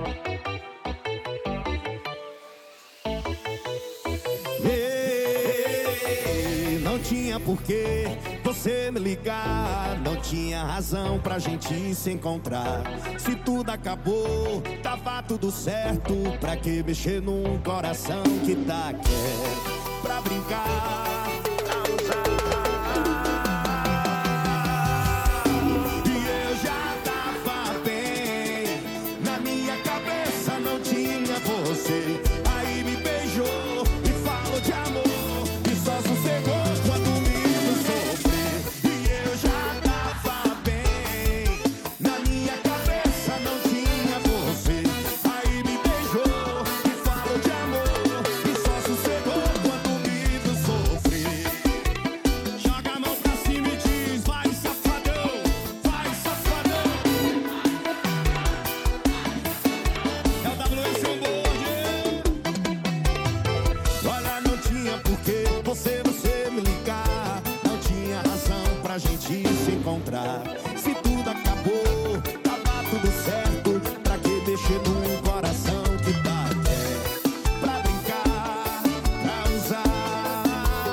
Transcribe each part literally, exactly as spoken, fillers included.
Ei, não tinha porquê você me ligar, não tinha razão pra gente se encontrar. Se tudo acabou, tava tudo certo. Pra que mexer num coração que tá quieto? Pra brincar, pra usar. E eu já tava bem, na minha cabeça não tinha você. Aí me beijou e falou de amor, e só sossegou quando me viu sofrer. E eu já tava bem, na minha cabeça não tinha você. Aí me beijou e falou de amor, e só sossegou quando me viu sofrer. Joga a mão pra cima e diz: vai safadão, vai safadão. É o W S on board. Olha, não tinha porquê você, você me ligar, não tinha razão pra gente se encontrar. Se tudo acabou, tava tudo certo. Pra que mexer num coração que tá quieto? Pra brincar, pra usar.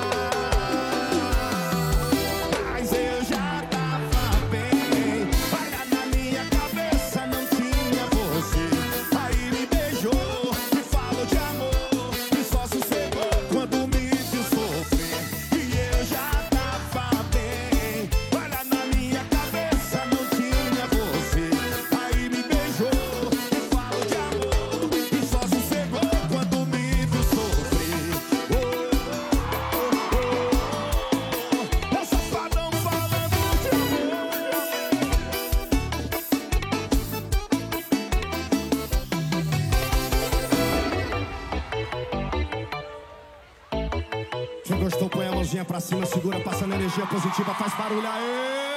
Mas eu já tava bem, olha, na minha cabeça não tinha você. Aí me beijou e falou de amor, e só sossegou quando me viu sofrer. E eu já tava bem, olha, na minha cabeça não tinha você. Aí me beijou e falou de amor, e só sossegou quando me viu sofrer. Oh, oh, oh, oh. É o safadão falando de amor. Quem gostou põe a mãozinha pra cima, segura, passando energia positiva, faz barulho aí.